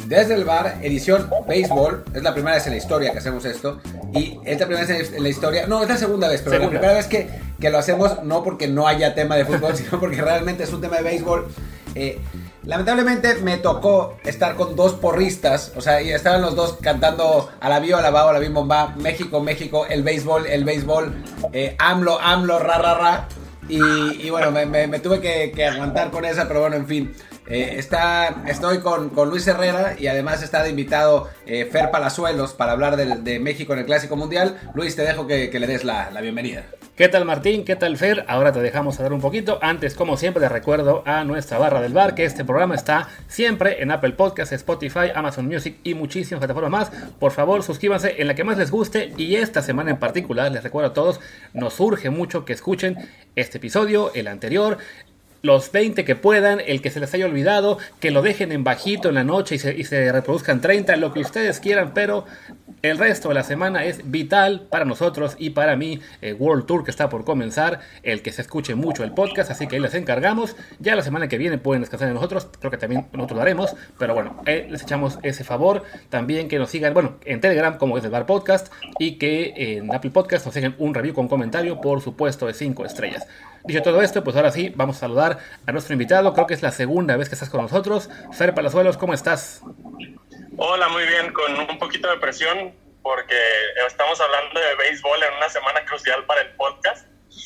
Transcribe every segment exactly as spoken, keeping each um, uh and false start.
Desde el Bar, edición béisbol. Es la primera vez en la historia que hacemos esto. Y es la primera vez en la historia. No, es la segunda vez, pero segunda. La primera vez que, que lo hacemos, no porque no haya tema de fútbol, sino porque realmente es un tema de béisbol. Eh, lamentablemente me tocó estar con dos porristas. O sea, y estaban los dos cantando a la bio, a la bao, a la bim bomba. México, México, el béisbol, el béisbol. Eh, AMLO, AMLO, ra, ra, ra. Y, y bueno, me, me, me tuve que, que aguantar con esa, pero bueno, en fin. Eh, está, estoy con, con Luis Herrera y además está de invitado eh, Fer Palazuelos para hablar de, de México en el Clásico Mundial. Luis, te dejo que, que le des la, la bienvenida. ¿Qué tal, Martín? ¿Qué tal, Fer? Ahora te dejamos hablar un poquito. Antes, como siempre, te recuerdo a nuestra barra del bar que este programa está siempre en Apple Podcasts, Spotify, Amazon Music y muchísimas plataformas más. Por favor, suscríbanse en la que más les guste, y esta semana en particular, les recuerdo a todos, nos urge mucho que escuchen este episodio, el anterior, los veinte que puedan, el que se les haya olvidado, que lo dejen en bajito en la noche y se, y se reproduzcan treinta, lo que ustedes quieran, pero el resto de la semana es vital para nosotros y para mí, eh, World Tour que está por comenzar, el que se escuche mucho el podcast, así que ahí les encargamos. Ya la semana que viene pueden descansar de nosotros, creo que también nosotros lo haremos, pero bueno, eh, les echamos ese favor. También que nos sigan, bueno, en Telegram como es el Bar Podcast, y que en Apple Podcast nos dejen un review con comentario, por supuesto, de cinco estrellas. Dicho todo esto, pues ahora sí, vamos a saludar a nuestro invitado. Creo que es la segunda vez que estás con nosotros. Fer Palazuelos, ¿cómo estás? Hola, muy bien, con un poquito de presión porque estamos hablando de béisbol en una semana crucial para el podcast.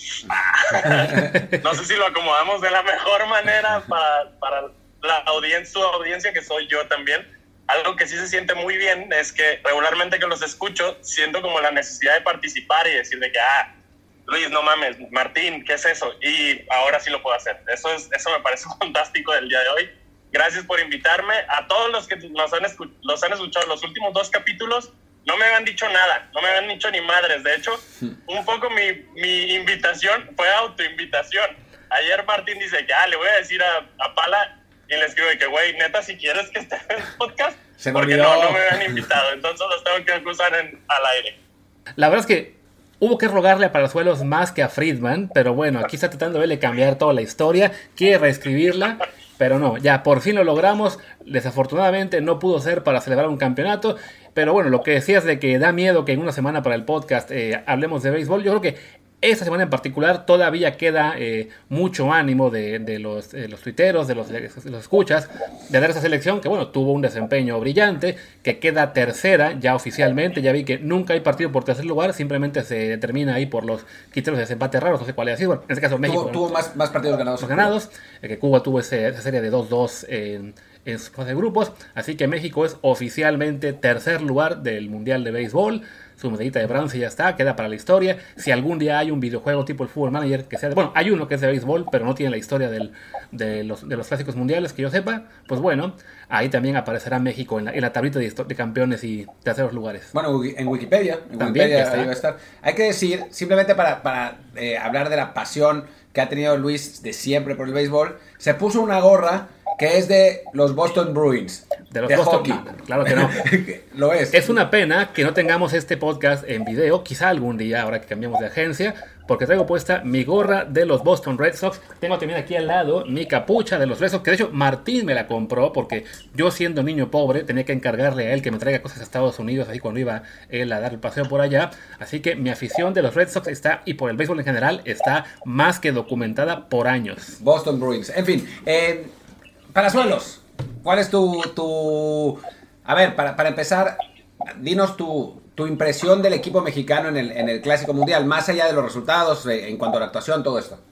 No sé si lo acomodamos de la mejor manera para, para la audiencia, su audiencia, que soy yo también. Algo que sí se siente muy bien es que regularmente que los escucho, siento como la necesidad de participar y decir de que, ah, Luis, no mames, Martín, ¿qué es eso? Y ahora sí lo puedo hacer. Eso, es, eso me parece fantástico del día de hoy. Gracias por invitarme. A todos los que nos han, escu- los han escuchado los últimos dos capítulos, no me habían dicho nada, no me habían dicho ni madres. De hecho, un poco mi, mi invitación fue autoinvitación. Ayer Martín dice que, ah, le voy a decir a, a Pala, y le escribo de que, güey, neta, si quieres que esté en el podcast, Se porque olvidó. no, no me habían invitado. Entonces los tengo que acusar en, al aire. La verdad es que hubo que rogarle a Palazuelos más que a Friedman, pero bueno, aquí está tratando de cambiar toda la historia, quiere reescribirla, pero no, ya por fin lo logramos. Desafortunadamente no pudo ser para celebrar un campeonato, pero bueno, lo que decías de que da miedo que en una semana para el podcast eh, hablemos de béisbol, yo creo que esta semana en particular todavía queda eh, mucho ánimo de, de los, eh, los tuiteros, de los, de los escuchas, de ver esa selección que, bueno, tuvo un desempeño brillante, que queda tercera ya oficialmente. Ya vi que nunca hay partido por tercer lugar, simplemente se determina ahí por los criterios de desempate raros, no sé cuál es así. Bueno, en este caso México Tuvo, tuvo más, más partidos ganados. Los ganados, eh, que Cuba tuvo ese, esa serie de dos dos en, en su fase de grupos, así que México es oficialmente tercer lugar del Mundial de Béisbol. Su medallita de bronce ya está, queda para la historia. Si algún día hay un videojuego tipo el Football Manager que sea de, bueno, hay uno que es de béisbol, pero no tiene la historia del, de, los, de los clásicos mundiales que yo sepa, pues bueno, ahí también aparecerá México en la, en la tablita de, de campeones y terceros lugares. Bueno, en Wikipedia, en También Wikipedia ahí va a estar. Hay que decir, simplemente para, para eh, hablar de la pasión que ha tenido Luis de siempre por el béisbol, se puso una gorra que es de los Boston Bruins. De los de Boston, hockey. No, claro que no. Lo es. Es una pena que no tengamos este podcast en video, quizá algún día, ahora que cambiamos de agencia, porque traigo puesta mi gorra de los Boston Red Sox. Tengo también aquí al lado mi capucha de los Red Sox, que de hecho Martín me la compró, porque yo, siendo niño pobre, tenía que encargarle a él que me traiga cosas a Estados Unidos, así cuando iba él a dar el paseo por allá. Así que mi afición de los Red Sox está, y por el béisbol en general, está más que documentada por años. Boston Bruins. En fin, eh, Palazuelos, ¿cuál es tu... tu... A ver, para, para empezar, dinos tu, tu impresión del equipo mexicano en el, en el Clásico Mundial, más allá de los resultados, eh, en cuanto a la actuación, todo esto.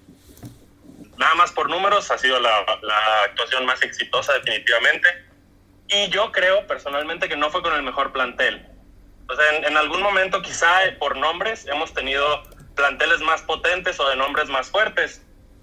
Nada más por números, ha sido la, la actuación más exitosa definitivamente. Y yo creo personalmente que no fue con el mejor plantel. O sea, en, en algún momento quizá eh, por nombres hemos tenido planteles más potentes o de nombres más fuertes.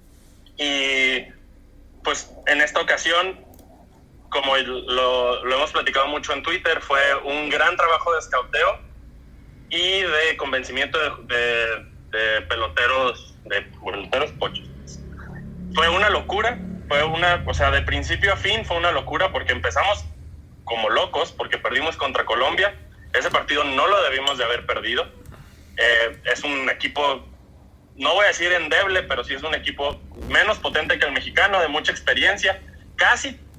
Y pues en esta ocasión, como lo, lo hemos platicado mucho en Twitter, fue un gran trabajo de escauteo y de convencimiento de, de, de peloteros, de peloteros pochos. Fue una locura, fue una, o sea, de principio a fin fue una locura, porque empezamos como locos, porque perdimos contra Colombia. Ese partido no lo debimos de haber perdido. Eh, es un equipo, no voy a decir endeble, pero sí es un equipo menos potente que el mexicano, de mucha experiencia. Casi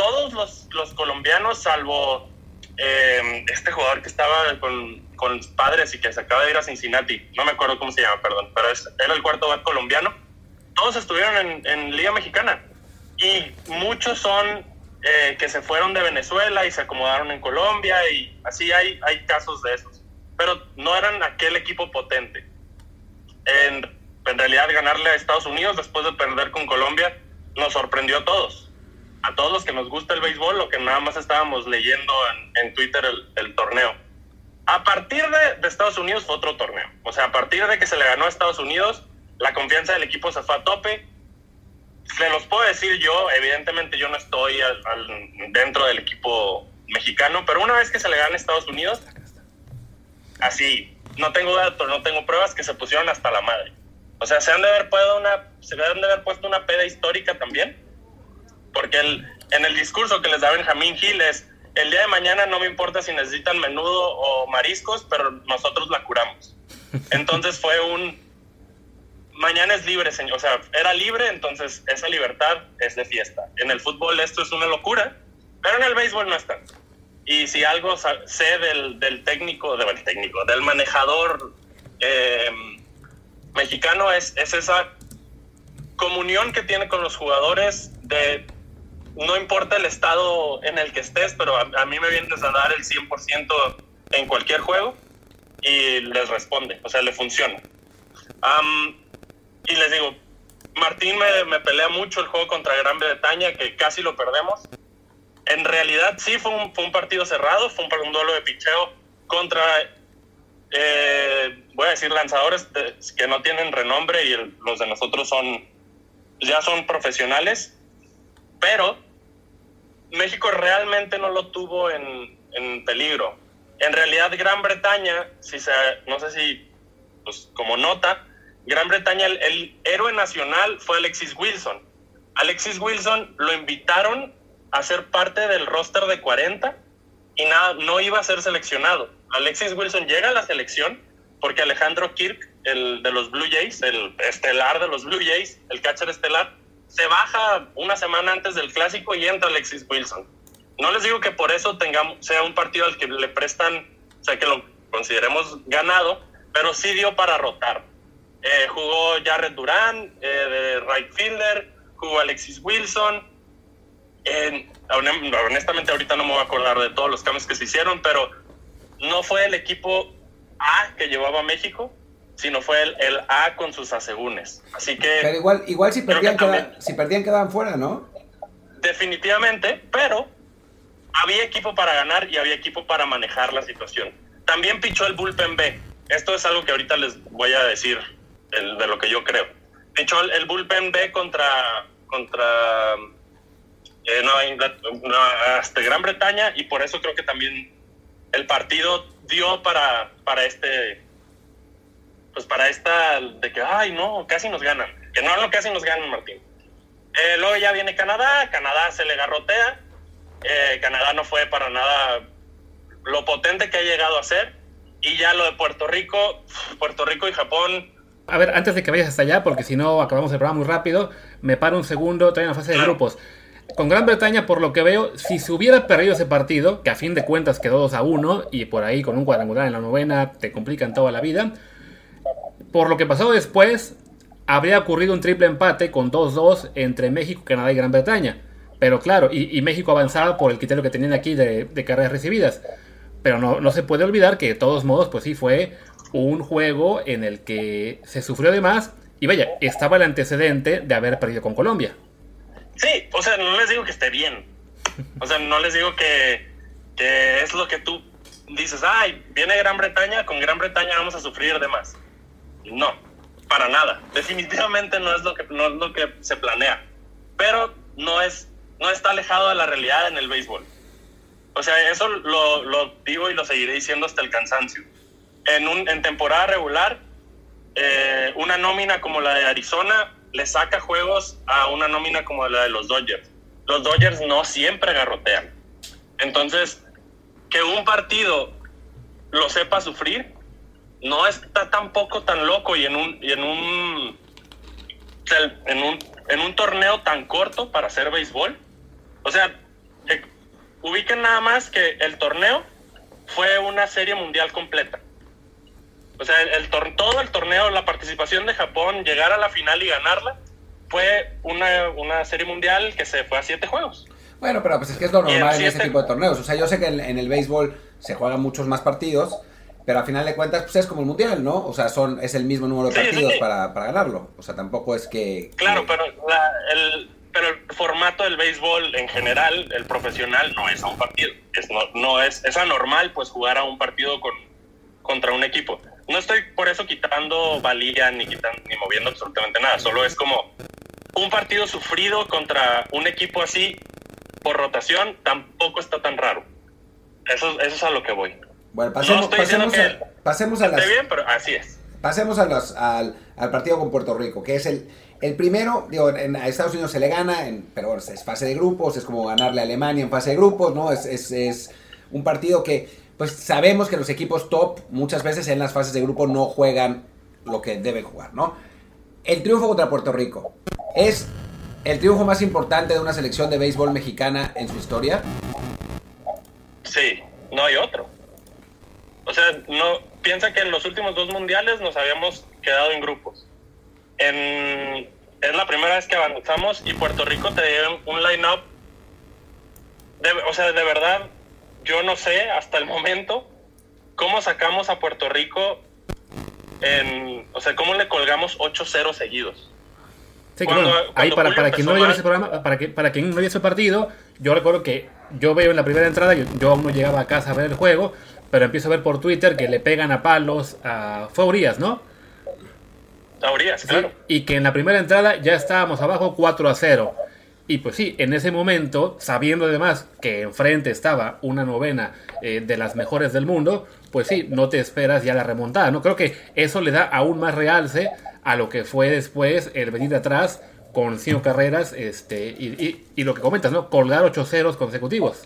todos los, los colombianos, salvo eh, este jugador que estaba con, con padres y que se acaba de ir a Cincinnati, no me acuerdo cómo se llama, perdón, pero es, era el cuarto bat colombiano, todos estuvieron en, en Liga Mexicana, y muchos son eh, que se fueron de Venezuela y se acomodaron en Colombia, y así hay, hay casos de esos, pero no eran aquel equipo potente. En, en realidad, ganarle a Estados Unidos después de perder con Colombia nos sorprendió a todos, a todos los que nos gusta el béisbol, lo que nada más estábamos leyendo en, en Twitter el, el torneo. A partir de, de Estados Unidos fue otro torneo, o sea, a partir de que se le ganó a Estados Unidos, la confianza del equipo se fue a tope. Se los puedo decir yo, evidentemente yo no estoy al, al, dentro del equipo mexicano, pero una vez que se le gana a Estados Unidos, así, no tengo datos, no tengo pruebas, que se pusieron hasta la madre. O sea, se han de haber, puesto una, se han de haber puesto una peda histórica también, porque el, en el discurso que les da Benjamín Gil es: el día de mañana no me importa si necesitan menudo o mariscos, pero nosotros la curamos. Entonces fue un... Mañana es libre, señor. O sea, era libre, entonces esa libertad es de fiesta. En el fútbol esto es una locura, pero en el béisbol no es tanto. Y si algo sé del, del técnico, del técnico, del manejador eh, mexicano es, es esa comunión que tiene con los jugadores de no importa el estado en el que estés, pero a, a mí me vienes a dar el cien por ciento en cualquier juego y les responde, o sea, le funciona. Um, y les digo, Martín me, me pelea mucho el juego contra Gran Bretaña, que casi lo perdemos. En realidad sí fue un, fue un partido cerrado, fue un, un duelo de picheo contra, eh, voy a decir, lanzadores de, que no tienen renombre, y el, los de nosotros son ya son profesionales, pero México realmente no lo tuvo en, en peligro. En realidad Gran Bretaña, si se, no sé si, pues como nota, Gran Bretaña, el, el héroe nacional fue Alexis Wilson. Alexis Wilson lo invitaron a ser parte del roster de cuarenta y nada, no iba a ser seleccionado. Alexis Wilson llega a la selección porque Alejandro Kirk, el de los Blue Jays, el estelar de los Blue Jays, el catcher estelar, se baja una semana antes del clásico y entra Alexis Wilson. No les digo que por eso tengamos, sea un partido al que le prestan, o sea, que lo consideremos ganado, pero sí dio para rotar. Eh, jugó Jarred Durán, eh, de right fielder, jugó Alexis Wilson. Eh, honestamente ahorita no me voy a acordar de todos los cambios que se hicieron, pero no fue el equipo A que llevaba a México, sino fue el, el A con sus asegúnes. Así que... Pero igual, igual si, perdían que queda, si perdían quedaban fuera, ¿no? Definitivamente, pero había equipo para ganar y había equipo para manejar la situación. También pichó el bullpen B. Esto es algo que ahorita les voy a decir el, de lo que yo creo. Pichó el, el bullpen B contra... contra eh, Nueva Inglaterra, no, hasta Gran Bretaña, y por eso creo que también el partido dio para, para este... pues para esta de que, ay, no, casi nos ganan. Que no, no, casi nos ganan, Martín. Eh, luego ya viene Canadá, Canadá se le garrotea. Eh, Canadá no fue para nada lo potente que ha llegado a ser. Y ya lo de Puerto Rico, Puerto Rico y Japón. A ver, antes de que vayas hasta allá, porque si no acabamos el programa muy rápido, me paro un segundo, trae una fase de claro. grupos. Con Gran Bretaña, por lo que veo, si se hubiera perdido ese partido, que a fin de cuentas quedó dos a uno, y por ahí con un cuadrangular en la novena te complican toda la vida, por lo que pasó después, habría ocurrido un triple empate con dos dos entre México, Canadá y Gran Bretaña. Pero claro, y, y México avanzaba por el criterio que tenían aquí de, de carreras recibidas. Pero no, no se puede olvidar que de todos modos, pues sí, fue un juego en el que se sufrió de más. Y vaya, estaba el antecedente de haber perdido con Colombia. Sí, o sea, no les digo que esté bien. O sea, no les digo que, que es lo que tú dices, ay, viene Gran Bretaña, con Gran Bretaña vamos a sufrir de más. No, para nada. Definitivamente no es lo que, no es lo que se planea. Pero no, es, no está alejado de la realidad en el béisbol. O sea, eso lo, lo digo y lo seguiré diciendo hasta el cansancio. En, un, en temporada regular, eh, una nómina como la de Arizona le saca juegos a una nómina como la de los Dodgers. Los Dodgers no siempre garrotean. Entonces, que un partido lo sepa sufrir no está tampoco tan loco, y en un y en un en un en un torneo tan corto para hacer béisbol. O sea, ubiquen nada más que el torneo fue una serie mundial completa. O sea, el, el tor- todo el torneo, la participación de Japón, llegar a la final y ganarla, fue una, una serie mundial que se fue a siete juegos. Bueno, pero pues es que es lo normal en siete... ese tipo de torneos. O sea, yo sé que en, en el béisbol se juegan muchos más partidos, pero a final de cuentas pues es como el mundial, ¿no? O sea, son es el mismo número de sí, partidos sí. Para, para ganarlo. O sea, tampoco es que... Claro, que... pero, la, el, pero el formato del béisbol en general, el profesional, no es a un partido. Es, no, no es, es anormal pues jugar a un partido con, contra un equipo. No estoy por eso quitando valía ni, quitando, ni moviendo absolutamente nada. Solo es como un partido sufrido contra un equipo así por rotación, tampoco está tan raro. Eso, eso es a lo que voy. Bueno, pasemos, no pasemos, que a, pasemos a las... bien, pero así es. Pasemos a los, al, al partido con Puerto Rico, que es el, el primero, digo, en, a Estados Unidos se le gana, en, pero bueno, es fase de grupos, es como ganarle a Alemania en fase de grupos, ¿no? Es, es, es un partido que, pues sabemos que los equipos top muchas veces en las fases de grupo no juegan lo que deben jugar, ¿no? El triunfo contra Puerto Rico, ¿es el triunfo más importante de una selección de béisbol mexicana en su historia? Sí, no hay otro. O sea, no piensa que en los últimos dos mundiales nos habíamos quedado en grupos. En, es la primera vez que avanzamos y Puerto Rico te dio un line-up. De, o sea, de verdad, yo no sé hasta el momento cómo sacamos a Puerto Rico en, o sea, cómo le colgamos ocho cero seguidos. Sí, cuando, bueno, ahí para, para quien no vio ese programa, para, que, para quien no vio ese partido, yo recuerdo que yo veo en la primera entrada, yo, yo aún no llegaba a casa a ver el juego, pero empiezo a ver por Twitter que le pegan a palos a... Fue a Urias, ¿no? A Urias, sí, claro. Y que en la primera entrada ya estábamos abajo cuatro a cero. Y pues sí, en ese momento, sabiendo además que enfrente estaba una novena eh, de las mejores del mundo, pues sí, no te esperas ya la remontada, ¿no? Creo que eso le da aún más realce a lo que fue después el venir atrás con cinco carreras este y, y, y lo que comentas, ¿no? Colgar ocho ceros consecutivos.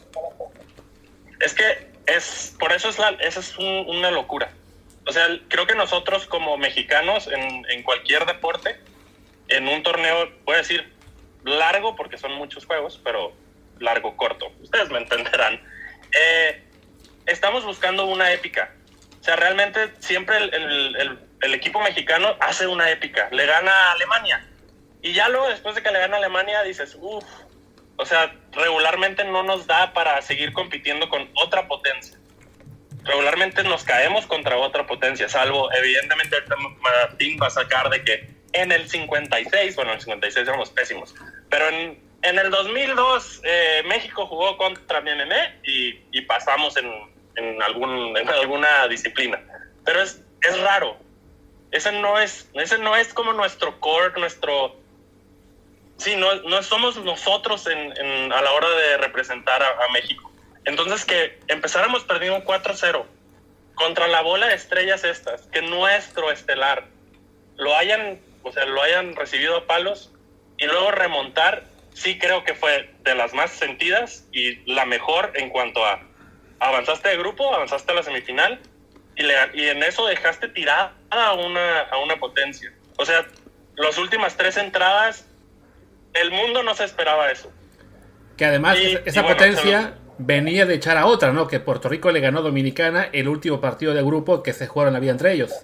Es que es por eso es la, eso es un, una locura. O sea, creo que nosotros como mexicanos en, en cualquier deporte, en un torneo, voy a decir largo porque son muchos juegos, pero largo, corto, ustedes me entenderán. Eh, estamos buscando una épica. O sea, realmente siempre el, el, el, el equipo mexicano hace una épica. Le gana a Alemania. Y ya luego, después de que le gana a Alemania, dices, uff. O sea, regularmente no nos da para seguir compitiendo con otra potencia. Regularmente nos caemos contra otra potencia, salvo, evidentemente, Martín va a sacar de que en el cincuenta y seis, bueno, en el cincuenta y seis éramos pésimos, pero en, en el dos mil dos eh, México jugó contra M M E y, y pasamos en, en, algún, en alguna disciplina. Pero es, es raro. Ese no es, ese no es como nuestro core, nuestro... Sí, no, no somos nosotros en, en, a la hora de representar a, a México. Entonces, que empezáramos perdiendo cuatro cero contra la bola de estrellas estas, que nuestro estelar lo hayan, o sea, lo hayan recibido a palos y luego remontar, sí creo que fue de las más sentidas y la mejor en cuanto a avanzaste de grupo, avanzaste a la semifinal y, le, y en eso dejaste tirada a una, a una potencia. O sea, las últimas tres entradas, el mundo no se esperaba eso. Que además y, esa y bueno, potencia lo... venía de echar a otra, ¿no? Que Puerto Rico le ganó a Dominicana el último partido de grupo que se jugaron la vida entre ellos.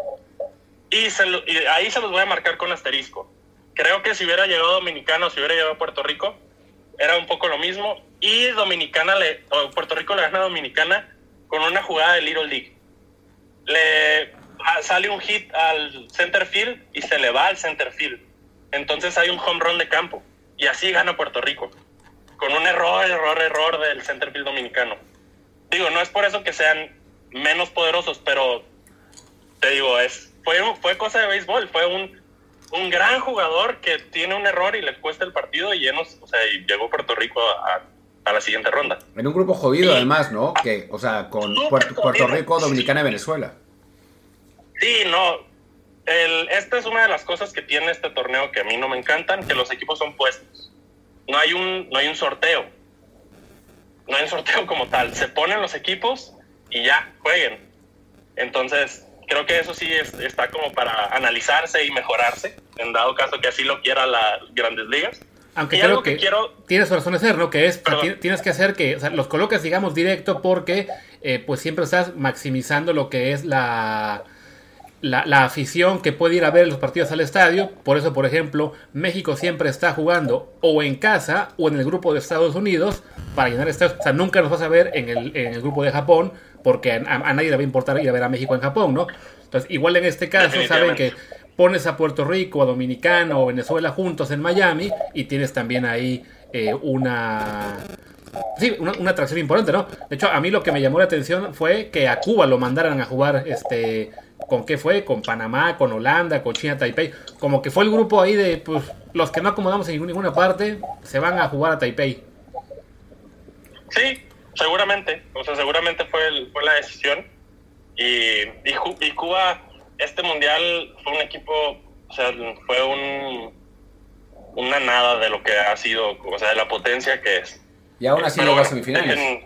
Y, se lo, y ahí se los voy a marcar con asterisco. Creo que si hubiera llegado Dominicana o si hubiera llegado a Puerto Rico, era un poco lo mismo. Y Dominicana le, o Puerto Rico le gana a Dominicana con una jugada de Little League. Le sale un hit al center field y se le va al center field. Entonces hay un home run de campo. Y así gana Puerto Rico. Con un error, error, error del center field dominicano. Digo, no es por eso que sean menos poderosos, pero te digo, es fue, fue cosa de béisbol. Fue un, un gran jugador que tiene un error y le cuesta el partido y, llenos, o sea, y llegó Puerto Rico a, a la siguiente ronda. En un grupo jodido, y, además, ¿no? Que, o sea, con Puerto, Puerto Rico, Dominicana y Venezuela. Sí, no. El, esta es una de las cosas que tiene este torneo que a mí no me encantan, que los equipos son puestos. No hay un, no hay un sorteo. No hay un sorteo como tal. Se ponen los equipos y ya, jueguen. Entonces, creo que eso sí es, está como para analizarse y mejorarse, en dado caso que así lo quiera las Grandes Ligas. Aunque y creo algo que, que quiero... tienes razón de ser, ¿no? Que es, o sea, Perdón. tienes que hacer que, o sea, los colocas, digamos, directo porque eh, pues siempre estás maximizando lo que es la, la, la afición que puede ir a ver los partidos al estadio. Por eso, por ejemplo, México siempre está jugando o en casa o en el grupo de Estados Unidos para llenar estadios. O sea, nunca nos vas a ver en el, en el grupo de Japón porque a, a nadie le va a importar ir a ver a México en Japón, ¿no? Entonces, igual en este caso, saben que pones a Puerto Rico, a Dominicana o Venezuela juntos en Miami y tienes también ahí eh, una, sí, una, una atracción importante, ¿no? De hecho, a mí lo que me llamó la atención fue que a Cuba lo mandaran a jugar, este, ¿con qué fue? Con Panamá, con Holanda, con China, Taipei. Como que fue el grupo ahí de, pues, los que no acomodamos en ninguna parte, se van a jugar a Taipei. Sí, seguramente. O sea, seguramente fue, el, fue la decisión. Y, y, y Cuba... Este mundial fue un equipo, o sea, fue un una nada de lo que ha sido, o sea, de la potencia que es. Y aún así llegó a semifinales. En,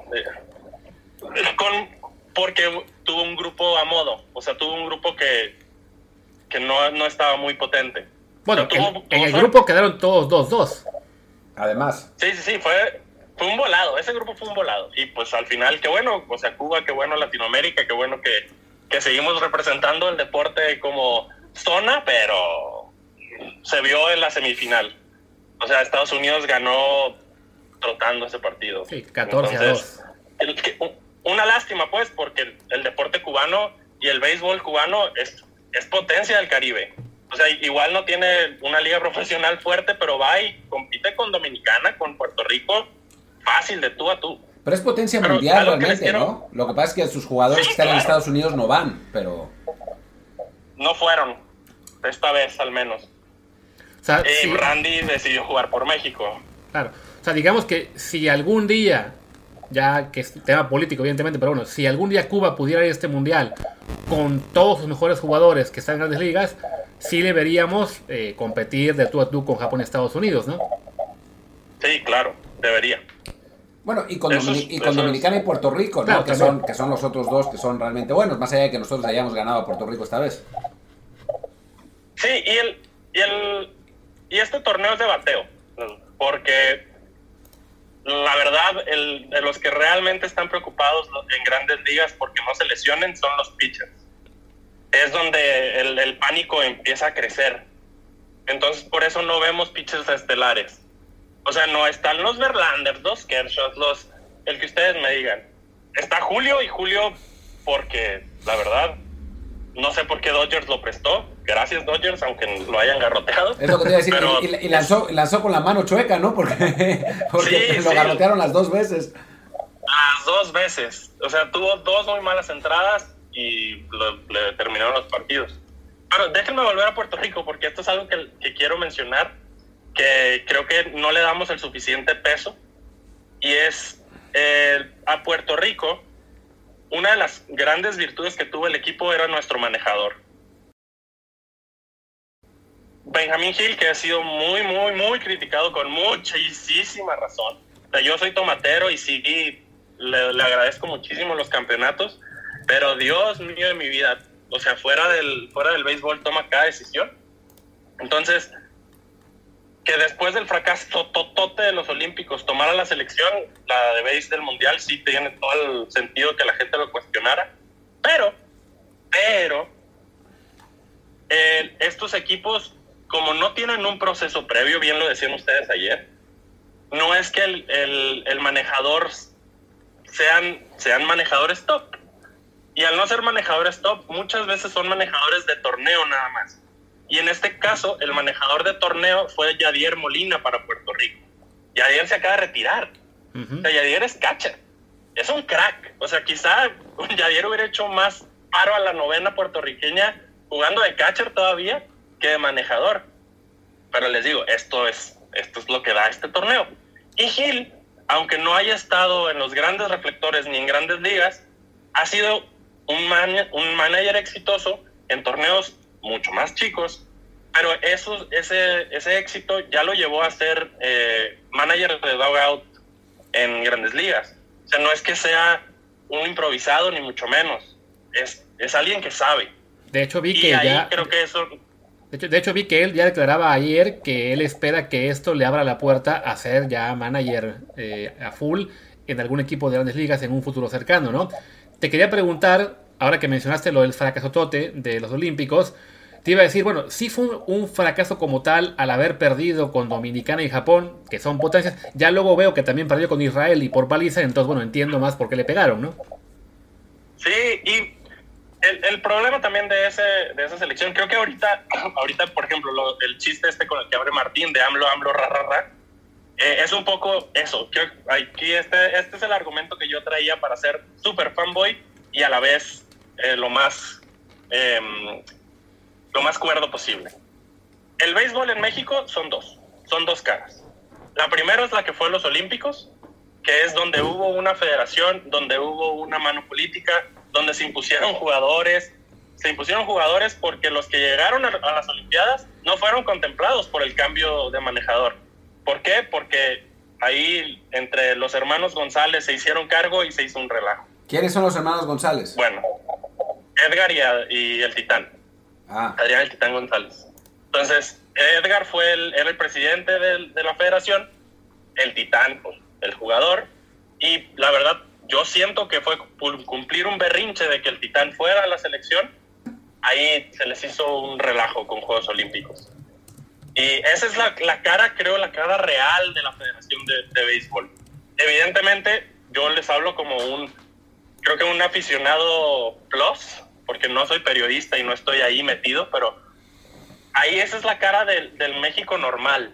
eh, con, porque tuvo un grupo a modo, o sea, tuvo un grupo que, que no, no estaba muy potente. Bueno, o sea, tuvo, en, tuvo en el fue, grupo quedaron todos dos dos. Además. Sí, sí, sí, fue, fue un volado, ese grupo fue un volado. Y pues al final, qué bueno, o sea, Cuba, qué bueno Latinoamérica, qué bueno que... que seguimos representando el deporte como zona, pero se vio en la semifinal. O sea, Estados Unidos ganó trotando ese partido. Sí, catorce a dos. El, que, una lástima, pues, porque el, el deporte cubano y el béisbol cubano es, es potencia del Caribe. O sea, igual no tiene una liga profesional fuerte, pero va y compite con Dominicana, con Puerto Rico, fácil, de tú a tú. Pero es potencia pero mundial realmente, quiero... ¿no? Lo que pasa es que sus jugadores sí, que están claro. en Estados Unidos no van, pero... No fueron, esta vez al menos. O sea, Eh, sí. Randy decidió jugar por México. Claro. O sea, digamos que si algún día, ya que es tema político, evidentemente, pero bueno, si algún día Cuba pudiera ir a este mundial con todos sus mejores jugadores que están en grandes ligas, sí le veríamos eh, competir de tú a tú con Japón y Estados Unidos, ¿no? Sí, claro, debería. Bueno, y con, Eso Domini- es- y con eso Dominicana es. y Puerto Rico, ¿no? Claro, que, también. son, que son los otros dos que son realmente buenos, más allá de que nosotros hayamos ganado a Puerto Rico esta vez. Sí, y el, y el y este torneo es de bateo, porque la verdad, el, de los que realmente están preocupados en grandes ligas porque no se lesionen son los pitchers. Es donde el, el pánico empieza a crecer. Entonces, por eso no vemos pitchers estelares. O sea, no están los Verlander, los Kershaw, los, el que ustedes me digan. Está Julio, y Julio, porque la verdad, no sé por qué Dodgers lo prestó. Gracias, Dodgers, aunque lo hayan garroteado. Es lo que te iba a decir, Pero, y, y- y lanzó, lanzó con la mano chueca, ¿no? Porque, porque Sí, lo sí. garrotearon las dos veces. Las dos veces. O sea, tuvo dos muy malas entradas y lo- le terminaron los partidos. Pero déjenme volver a Puerto Rico, porque esto es algo que, que quiero mencionar, que creo que no le damos el suficiente peso, y es eh, a Puerto Rico, una de las grandes virtudes que tuvo el equipo era nuestro manejador. Benjamín Gil, que ha sido muy, muy, muy criticado con muchísima razón. O sea, yo soy tomatero y sí, le, le agradezco muchísimo los campeonatos, pero Dios mío de mi vida, o sea, fuera del, fuera del béisbol toma cada decisión. Entonces, que después del fracaso totote de los Olímpicos tomara la selección, la de béis del Mundial, sí tiene todo el sentido que la gente lo cuestionara, pero, pero, eh, estos equipos, como no tienen un proceso previo, bien lo decían ustedes ayer, no es que el, el, el manejador sean, sean manejadores top. Y al no ser manejadores top, muchas veces son manejadores de torneo nada más. Y en este caso, el manejador de torneo fue Yadier Molina para Puerto Rico. Yadier se acaba de retirar. Uh-huh. O sea, Yadier es catcher. Es un crack. O sea, quizá Yadier hubiera hecho más paro a la novena puertorriqueña jugando de catcher todavía que de manejador. Pero les digo, esto es, esto es lo que da este torneo. Y Gil, aunque no haya estado en los grandes reflectores ni en grandes ligas, ha sido un, man, un manager exitoso en torneos mucho más chicos, pero eso, ese, ese éxito ya lo llevó a ser eh, manager de dugout en grandes ligas. O sea, no es que sea un improvisado ni mucho menos, es, es alguien que sabe. De hecho vi Y que ahí ya creo que eso... De hecho, de hecho, vi que él ya declaraba ayer que él espera que esto le abra la puerta a ser ya manager eh, a full en algún equipo de Grandes Ligas en un futuro cercano, ¿no? Te quería preguntar, ahora que mencionaste lo del fracasotote de los Olímpicos, te iba a decir, bueno, sí fue un, un fracaso como tal al haber perdido con Dominicana y Japón, que son potencias. Ya luego veo que también perdió con Israel y por paliza, entonces, bueno, entiendo más por qué le pegaron, ¿no? Sí, y el, el problema también de ese de esa selección, creo que ahorita, ahorita por ejemplo, lo, el chiste este con el que abre Martín de AMLO, AMLO, ra, ra, ra, eh, es un poco eso. Creo, aquí este, este es el argumento que yo traía para ser súper fanboy y a la vez eh, lo más eh, lo más cuerdo posible. El béisbol en México son dos, son dos caras. La primera es la que fue en los Olímpicos, que es donde hubo una federación, donde hubo una mano política, donde se impusieron jugadores, se impusieron jugadores porque los que llegaron a, a las Olimpiadas no fueron contemplados por el cambio de manejador. ¿Por qué? Porque ahí entre los hermanos González se hicieron cargo y se hizo un relajo. ¿Quiénes son los hermanos González? Bueno, Edgar y, a, y el Titán. Ah. Adrián el Titán González. Entonces, Edgar fue el, era el presidente de, de la federación, el Titán, pues, el jugador, y la verdad, yo siento que fue cumplir un berrinche de que el Titán fuera a la selección, ahí se les hizo un relajo con Juegos Olímpicos. Y esa es la, la cara, creo, la cara real de la Federación de, de Béisbol. Evidentemente, yo les hablo como un, creo que un aficionado plus, porque no soy periodista y no estoy ahí metido, pero ahí esa es la cara del, del México normal.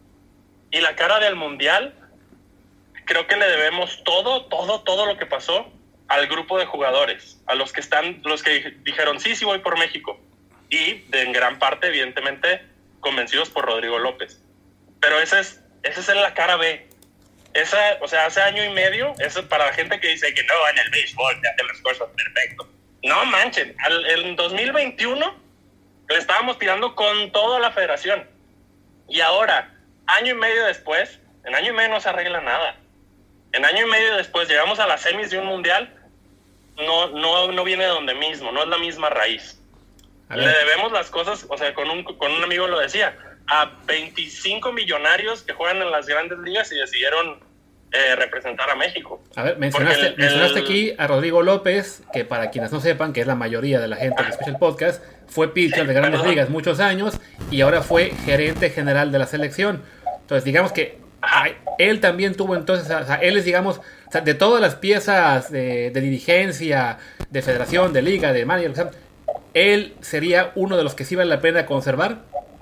Y la cara del Mundial, creo que le debemos todo, todo, todo lo que pasó al grupo de jugadores, a los que están, los que dijeron, sí, sí voy por México. Y de, en gran parte, evidentemente, convencidos por Rodrigo López. Pero esa es, esa es la cara B. Esa, o sea, hace año y medio, eso para la gente que dice que no, en el béisbol te hacen las cosas perfecto. No manchen, al, en dos mil veintiuno le estábamos tirando con toda la federación. Y ahora, año y medio después, en año y medio no se arregla nada. En año y medio después llegamos a las semis de un mundial, no, no, no viene de donde mismo, no es la misma raíz. Le debemos las cosas, o sea, con un, con un amigo lo decía, a veinticinco millonarios que juegan en las grandes ligas y decidieron eh, representar a México. A ver, mencionaste, el, mencionaste el... aquí a Rodrigo López, que para quienes no sepan, que es la mayoría de la gente que escucha el podcast, fue pitcher de grandes Perdón. ligas muchos años y ahora fue gerente general de la selección. Entonces, digamos que Ajá. él también tuvo entonces, o sea, él es, digamos, o sea, de todas las piezas de, de dirigencia, de federación, de liga, de manager, o sea, él sería uno de los que sí vale la pena conservar.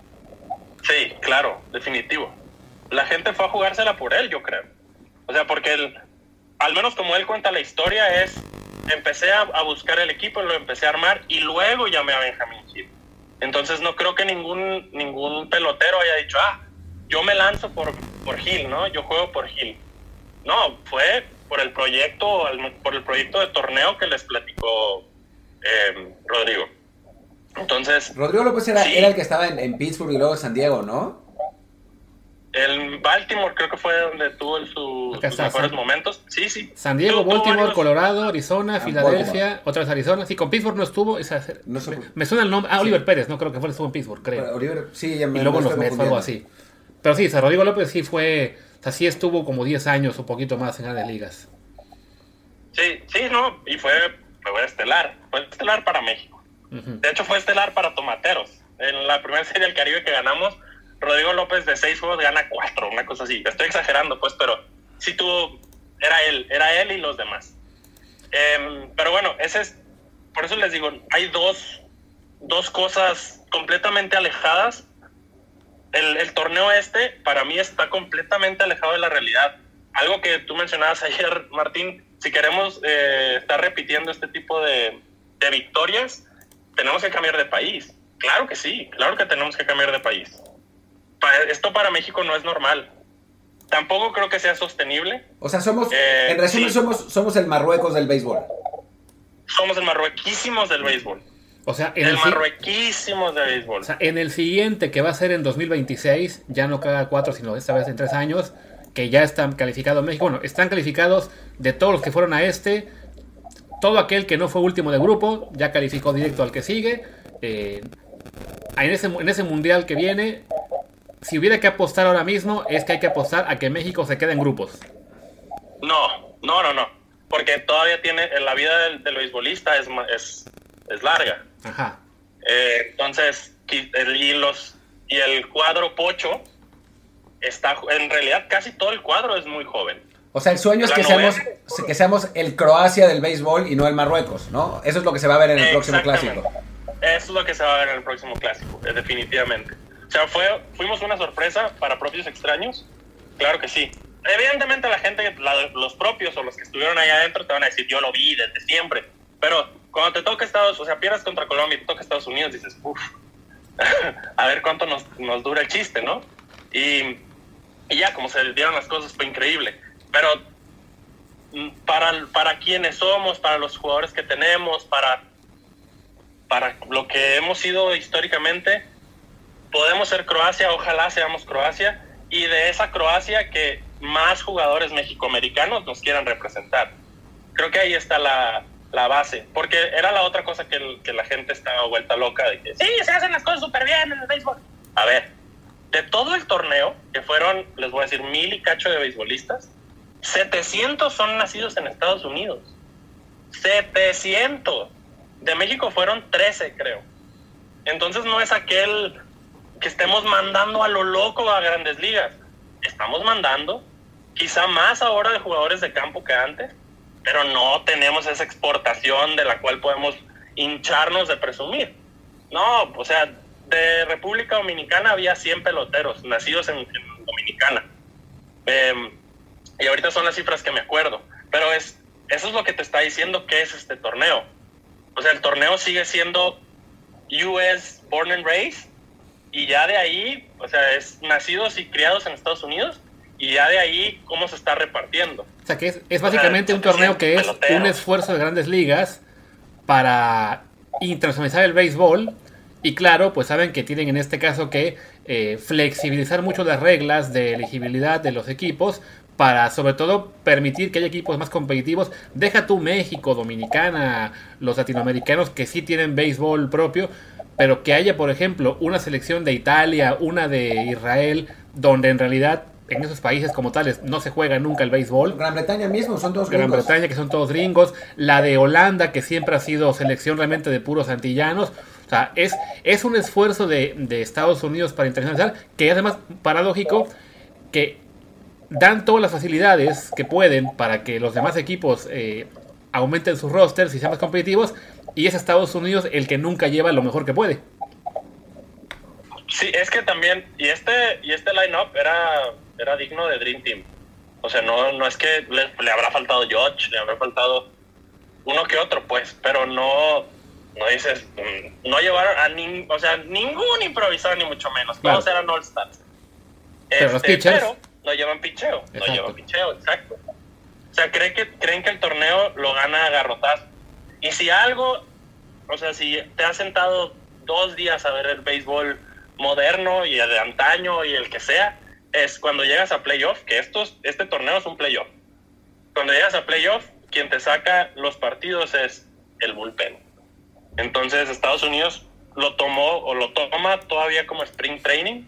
Sí, claro, definitivo. La gente fue a jugársela por él, yo creo. O sea, porque él, al menos como él cuenta la historia, es, empecé a, a buscar el equipo, lo empecé a armar y luego llamé a Benjamín Gil. Entonces no creo que ningún, ningún pelotero haya dicho, ah, yo me lanzo por, por Gil, ¿no? Yo juego por Gil. No, fue por el proyecto, por el proyecto de torneo que les platicó eh, Rodrigo. Entonces... Rodrigo López era, sí, era el que estaba en, en Pittsburgh y luego en San Diego, ¿no? El Baltimore creo que fue donde tuvo el, su, sus está, mejores San... momentos. Sí, sí. San Diego, tuvo, Baltimore, varios... Colorado, Arizona, ah, Filadelfia, Baltimore. Otra vez Arizona. Sí, con Pittsburgh no estuvo. Esa, no me, me suena el nombre. Ah, sí. Oliver Pérez, no creo que fue, estuvo en Pittsburgh, creo. Pero Oliver, sí, ya me y luego los Mets, algo así. Pero sí, o sea, Rodrigo López sí fue, o sea, sí estuvo como diez años o poquito más en grandes ligas. Sí, sí, no, y fue, fue estelar, fue estelar para México. Uh-huh. De hecho, fue estelar para Tomateros. En la primera serie del Caribe que ganamos, Rodrigo López de seis juegos gana cuatro, una cosa así. Estoy exagerando, pues, pero sí tuvo, era él, era él y los demás. Eh, pero bueno, ese es, por eso les digo, hay dos, dos cosas completamente alejadas. El, el torneo este, para mí, está completamente alejado de la realidad. Algo que tú mencionabas ayer, Martín, si queremos eh, estar repitiendo este tipo de, de victorias, tenemos que cambiar de país. Claro que sí, claro que tenemos que cambiar de país. Para, esto para México no es normal. Tampoco creo que sea sostenible. O sea, somos, eh, en resumen, sí, somos, somos el Marruecos del béisbol. Somos el marruequísimos del béisbol. O sea, en el, el marruequísimos de béisbol. O sea, en el siguiente, que va a ser en dos mil veintiséis, ya no cada cuatro, sino esta vez en tres años, que ya están calificados México. Bueno, están calificados de todos los que fueron a este. Todo aquel que no fue último de grupo, ya calificó directo al que sigue. Eh, en ese, en ese mundial que viene, si hubiera que apostar ahora mismo, es que hay que apostar a que México se quede en grupos. No, no, no, no. Porque todavía tiene, la vida del, del beisbolista es, es, es larga. Ajá. Eh, entonces, y, los, y el cuadro pocho, está, en realidad casi todo el cuadro es muy joven. O sea, el sueño es que seamos, que seamos el Croacia del béisbol y no el Marruecos, ¿no? Eso es lo que se va a ver en el próximo clásico. Eso es lo que se va a ver en el próximo clásico, definitivamente. O sea, fue, fuimos una sorpresa para propios extraños. Claro que sí. Evidentemente la gente, la, los propios o los que estuvieron ahí adentro te van a decir, yo lo vi desde siempre. Pero cuando te toca Estados, o sea, pierdes contra Colombia y te toca Estados Unidos, dices, uff, a ver cuánto nos, nos dura el chiste, ¿no? Y, y ya, como se dieron las cosas, fue increíble. Pero para, para quienes somos, para los jugadores que tenemos, para, para lo que hemos sido históricamente, podemos ser Croacia, ojalá seamos Croacia, y de esa Croacia que más jugadores mexicoamericanos nos quieran representar. Creo que ahí está la, la base, porque era la otra cosa que, el, que la gente estaba vuelta loca, de que sí, se hacen las cosas súper bien en el béisbol. A ver, de todo el torneo, que fueron, les voy a decir, mil y cacho de beisbolistas, setecientos son nacidos en Estados Unidos. setecientos. De México fueron trece, creo. Entonces no es aquel que estemos mandando a lo loco a Grandes Ligas. Estamos mandando, quizá más ahora de jugadores de campo que antes, pero no tenemos esa exportación de la cual podemos hincharnos de presumir. No, o sea, de República Dominicana había cien peloteros nacidos en, en Dominicana. Eh, y ahorita son las cifras que me acuerdo. Pero es, eso es lo que te está diciendo que es este torneo. O sea, el torneo sigue siendo U S Born and Raised, y ya de ahí, o sea, es nacidos y criados en Estados Unidos, y ya de ahí cómo se está repartiendo. O sea, que es, es básicamente o sea, un torneo que es pelotero. Un esfuerzo de Grandes Ligas para internacionalizar el béisbol, y claro, pues saben que tienen en este caso que eh, flexibilizar mucho las reglas de elegibilidad de los equipos, para sobre todo permitir que haya equipos más competitivos. Deja tú México, Dominicana, los latinoamericanos que sí tienen béisbol propio, pero que haya, por ejemplo, una selección de Italia, una de Israel, donde en realidad en esos países como tales no se juega nunca el béisbol. Gran Bretaña mismo, son todos gringos. Gran Bretaña, que son todos gringos. La de Holanda, que siempre ha sido selección realmente de puros antillanos. O sea, es, es un esfuerzo de, de Estados Unidos para internacionalizar, que es además paradójico, que dan todas las facilidades que pueden para que los demás equipos eh, aumenten sus rosters y sean más competitivos, y es Estados Unidos el que nunca lleva lo mejor que puede. Sí, es que también, y este y este line-up era, era digno de Dream Team. O sea, no, no es que le, le habrá faltado George, le habrá faltado uno que otro, pues, pero no, no dices, no llevaron a ni, o sea, ningún improvisado, ni mucho menos. Claro. Todos eran All-Stars. Pero este, los pitchers... Pero no llevan picheo, exacto. no llevan picheo, exacto. O sea, creen que, creen que el torneo lo gana a garrotazo. Y si algo, o sea, si te has sentado dos días a ver el béisbol moderno y de antaño y el que sea, es cuando llegas a playoff, que estos, este torneo es un playoff. Cuando llegas a playoff, quien te saca los partidos es el bullpen. Entonces Estados Unidos lo tomó o lo toma todavía como spring training,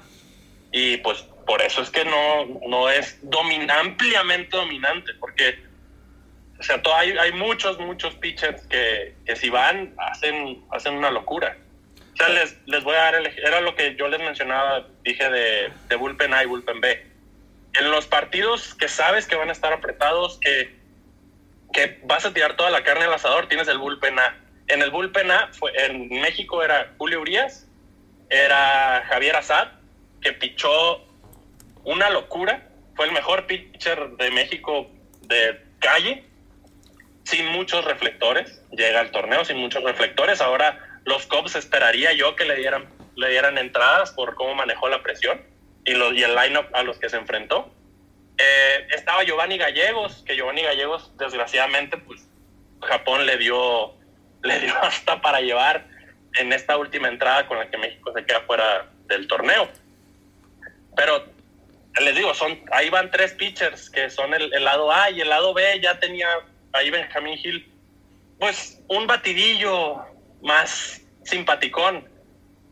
y pues por eso es que no, no es domin, ampliamente dominante, porque o sea, todo, hay, hay muchos, muchos pitchers que, que si van, hacen, hacen una locura. O sea, les, les voy a dar el, era lo que yo les mencionaba, dije de, de bullpen A y bullpen B. En los partidos que sabes que van a estar apretados, que, que vas a tirar toda la carne al asador, tienes el bullpen A. En el bullpen A, fue, en México era Julio Urias, era Javier Assad, que pichó una locura, fue el mejor pitcher de México de calle, sin muchos reflectores, llega al torneo sin muchos reflectores. Ahora los Cubs esperaría yo que le dieran, le dieran entradas por cómo manejó la presión y, los, y el line-up a los que se enfrentó. Eh, estaba Giovanni Gallegos, que Giovanni Gallegos, desgraciadamente, pues Japón le dio, le dio hasta para llevar en esta última entrada con la que México se queda fuera del torneo. Pero les digo, son, ahí van tres pitchers que son el, el lado A, y el lado B ya tenía ahí Benjamín Gil, pues un batidillo más simpaticón,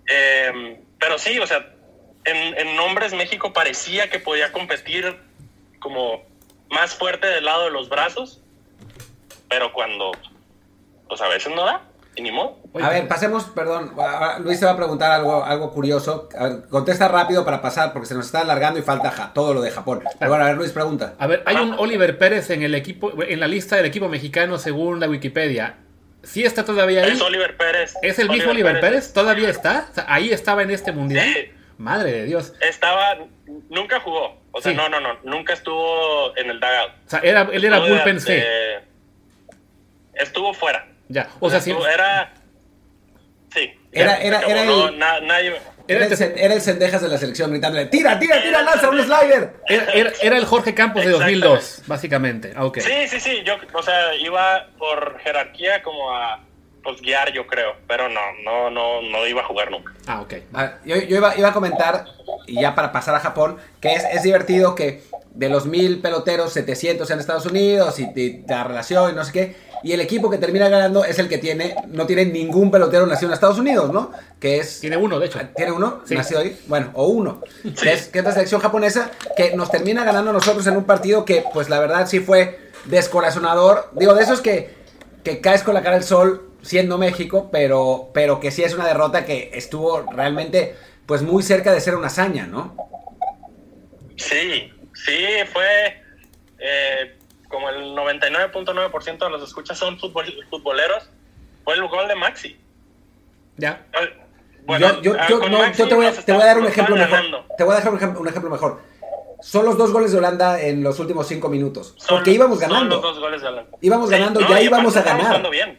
Eh, pero sí, o sea, en, en nombres México parecía que podía competir como más fuerte del lado de los brazos, pero cuando, pues a veces no da, y ni modo. A ver, pasemos, perdón, Luis te va a preguntar algo, algo curioso. A ver, contesta rápido para pasar, porque se nos está alargando y falta ja, todo lo de Japón. Pero bueno, a ver, Luis, pregunta. A ver, hay un Oliver Pérez en el equipo, en la lista del equipo mexicano según la Wikipedia. ¿Sí está todavía ahí? Es Oliver Pérez. ¿Es el mismo Oliver Pérez? Pérez? ¿Todavía está? O sea, ¿ahí estaba en este mundial? Sí. Madre de Dios. Estaba, nunca jugó. O sea, sí. no, no, no, nunca estuvo en el dugout. O sea, era, él era estuvo bullpen de, C. De, estuvo fuera. Ya, o sea, estuvo, sí. Era... Sí. Era, era, era, el, no, na, nadie... era, el, era el Cendejas de la selección gritándole, tira, tira, tira, lanza un slider. Era, era, era el Jorge Campos de dos mil dos, básicamente. Ah, okay. Sí, sí, sí. Yo, o sea, iba por jerarquía como a pues, guiar, yo creo. Pero no, no, no, no iba a jugar nunca. Ah, ok. Ah, yo yo iba, iba a comentar, y ya para pasar a Japón, que es, es divertido que de los mil peloteros, setecientos en Estados Unidos, y, y la relación y no sé qué. Y el equipo que termina ganando es el que tiene, no tiene ningún pelotero nacido en Estados Unidos, ¿no? Que es... Tiene uno, de hecho. ¿Tiene uno? Sí. ¿Nacido ahí? Bueno, o uno. Sí. Que, es, que es la selección japonesa, que nos termina ganando a nosotros en un partido que, pues la verdad, sí fue descorazonador. Digo, de esos que, que caes con la cara al sol siendo México, pero, pero que sí es una derrota que estuvo realmente, pues muy cerca de ser una hazaña, ¿no? Sí, sí, fue... Eh, como el noventa y nueve punto nueve por ciento de los escuchas son futbol, futboleros, fue el gol de Maxi. Ya. Bueno, yo, yo, yo, no, yo te, voy a, te voy a dar un ejemplo mejor. Ganando. Te voy a dejar un ejemplo, un ejemplo mejor. Son los dos goles de Holanda en los últimos cinco minutos. Son, porque íbamos ganando. Son los dos goles de Holanda. Íbamos sí, ganando, no, ya íbamos a ganar. Estamos jugando bien.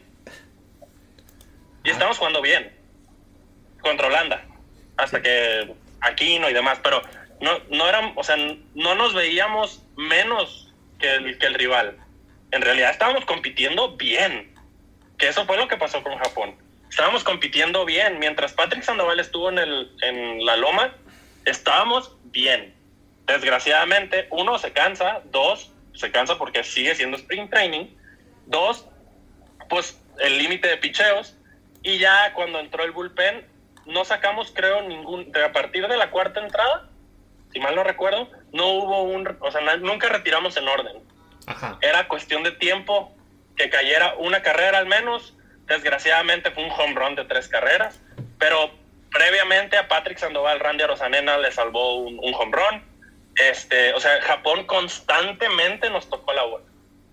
Y estamos jugando bien. Contra Holanda. Hasta sí. que Aquino y demás. Pero no, no eran, o sea, no nos veíamos menos Que el, que el rival. En realidad estábamos compitiendo bien, que eso fue lo que pasó con Japón. Estábamos compitiendo bien, mientras Patrick Sandoval estuvo en, el, en la loma, estábamos bien. Desgraciadamente, uno, se cansa, dos, se cansa porque sigue siendo spring training, dos, pues el límite de picheos, y ya cuando entró el bullpen, no sacamos, creo, ningún, a partir de la cuarta entrada, si mal no recuerdo, no hubo un... O sea, nunca retiramos en orden. Ajá. Era cuestión de tiempo que cayera una carrera al menos. Desgraciadamente fue un home run de tres carreras. Pero previamente a Patrick Sandoval, Randy Arozarena le salvó un, un home run. Este, o sea, Japón constantemente nos tocó la bola.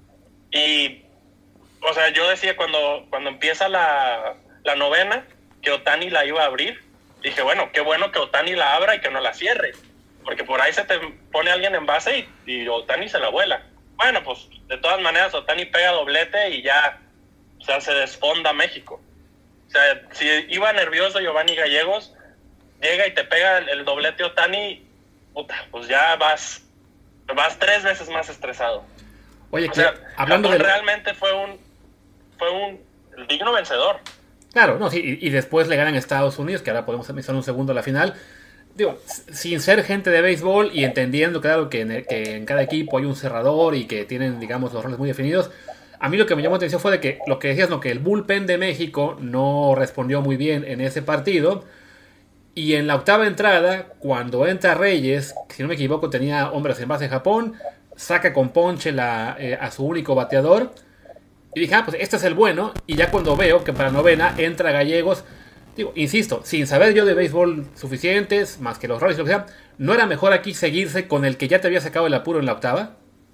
Y, o sea, yo decía cuando, cuando empieza la, la novena que Ohtani la iba a abrir. Dije, bueno, qué bueno que Ohtani la abra y que no la cierre. Porque por ahí se te pone alguien en base y, y Ohtani se la vuela. Bueno, pues de todas maneras Ohtani pega doblete y ya, o sea, se desfonda México. O sea, si iba nervioso Giovanni Gallegos, llega y te pega el, el doblete Ohtani, puta, pues ya vas, vas tres veces más estresado. Oye, o sea, hablando de... realmente fue un, fue un digno vencedor. Claro, no, sí, y, y después le ganan a Estados Unidos, que ahora podemos empezar un segundo a la final. Digo, sin ser gente de béisbol y entendiendo, claro, que en, que en cada equipo hay un cerrador y que tienen, digamos, los roles muy definidos. A mí lo que me llamó la atención fue de que lo que decías, ¿no? Que el bullpen de México no respondió muy bien en ese partido. Y en la octava entrada, cuando entra Reyes, si no me equivoco, tenía hombres en base en Japón, saca con ponche la, eh, a su único bateador. Y dije, ah, pues este es el bueno. Y ya cuando veo que para novena entra Gallegos... Digo, insisto, sin saber yo de béisbol suficientes, más que los roles y lo que sea, ¿no era mejor aquí seguirse con el que ya te había sacado el apuro en la octava?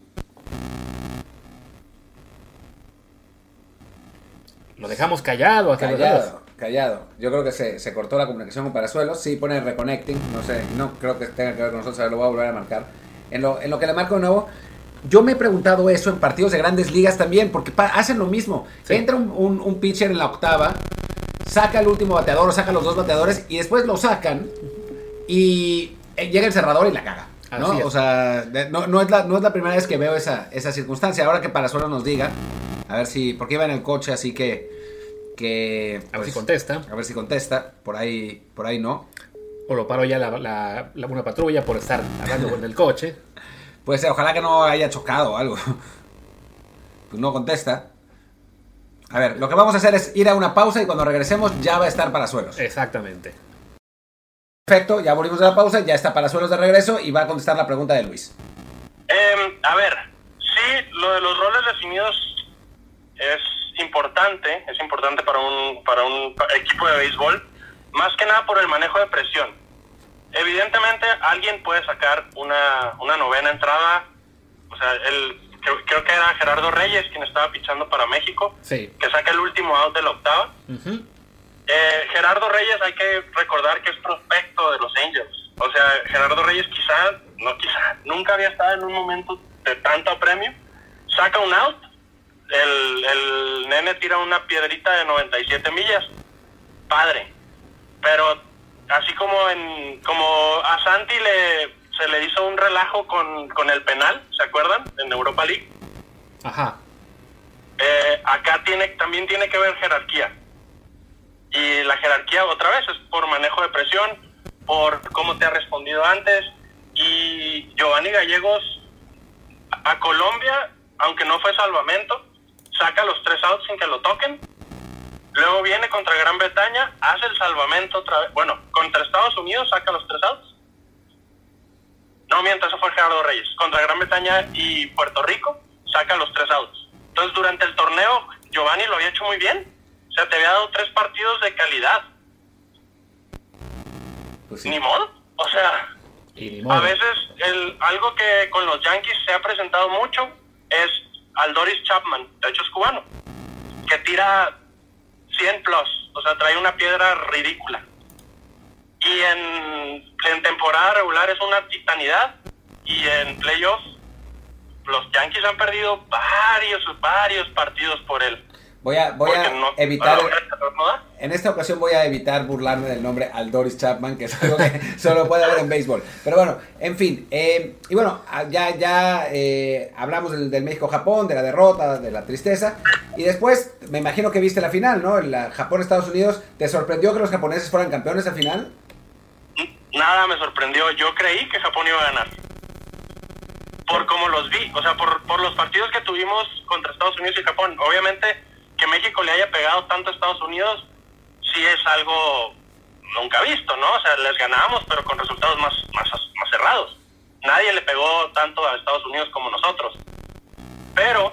Lo dejamos callado. Callado, callado. Yo creo que se, se cortó la comunicación con Palazuelos. Sí, pone reconnecting, no sé, no creo que tenga que ver con nosotros, a ver, lo voy a volver a marcar. En lo, en lo que le marco de nuevo, yo me he preguntado eso en partidos de grandes ligas también, porque pa- hacen lo mismo. Sí. Entra un, un, un pitcher en la octava, saca el último bateador o saca los dos bateadores y después lo sacan y llega el cerrador y la caga, ¿no? O sea, no, no, es la, no es la primera vez que veo esa, esa circunstancia. Ahora que Palazuelos nos diga, a ver si, porque iba en el coche, así que, que pues, a ver si contesta. A ver si contesta, por ahí, por ahí no. O lo paro ya la, la, la, una patrulla por estar hablando con el coche. Pues ojalá que no haya chocado o algo. Pues no contesta. A ver, lo que vamos a hacer es ir a una pausa y cuando regresemos ya va a estar Palazuelos. Exactamente. Perfecto, ya volvimos de la pausa, ya está Palazuelos de regreso y va a contestar la pregunta de Luis. Eh, a ver, sí, lo de los roles definidos es importante, es importante para un, para un equipo de béisbol, más que nada por el manejo de presión. Evidentemente alguien puede sacar una, una novena entrada, o sea, el, creo, creo que era Gerardo Reyes quien estaba pichando para México, sí, que saca el último out de la octava. Uh-huh. Eh, Gerardo Reyes, hay que recordar que es prospecto de los Angels. O sea, Gerardo Reyes quizá, no quizá, nunca había estado en un momento de tanto apremio. Saca un out, el, el nene tira una piedrita de noventa y siete millas. Padre. Pero así como en como a Santi le, se le hizo un relajo con, con el penal, ¿se acuerdan? En Europa League. Ajá. Eh, acá tiene, también tiene que ver jerarquía. Y la jerarquía, otra vez, es por manejo de presión, por cómo te ha respondido antes. Y Giovanni Gallegos a Colombia, aunque no fue salvamento, saca los tres outs sin que lo toquen. Luego viene contra Gran Bretaña, hace el salvamento otra vez. Bueno, contra Estados Unidos saca los tres outs. No, mientras, eso fue Gerardo Reyes. Contra Gran Bretaña y Puerto Rico saca los tres outs. Entonces, durante el torneo, Giovanni lo había hecho muy bien. O sea, te había dado tres partidos de calidad. Pues sí. Ni modo. O sea, y ni modo. A veces el, algo que con los Yankees se ha presentado mucho es Aroldis Chapman, de hecho es cubano, que tira cien plus, o sea, trae una piedra ridícula. Y en, en temporada regular es una titanidad, y en playoffs los Yankees han perdido varios, varios partidos por él. Voy a, voy a no, evitar, no, en esta ocasión voy a evitar burlarme del nombre Aroldis Chapman, que es algo que solo puede haber en béisbol. Pero bueno, en fin, eh, y bueno, ya, ya eh, hablamos del, del México-Japón, de la derrota, de la tristeza, y después me imagino que viste la final, ¿no? La Japón-Estados Unidos. ¿Te sorprendió que los japoneses fueran campeones al final? Nada me sorprendió, yo creí que Japón iba a ganar. Por como los vi, o sea, por, por los partidos que tuvimos contra Estados Unidos y Japón. Obviamente, que México le haya pegado tanto a Estados Unidos, sí es algo nunca visto, ¿no? O sea, les ganábamos, pero con resultados más, más, más cerrados. Nadie le pegó tanto a Estados Unidos como nosotros. Pero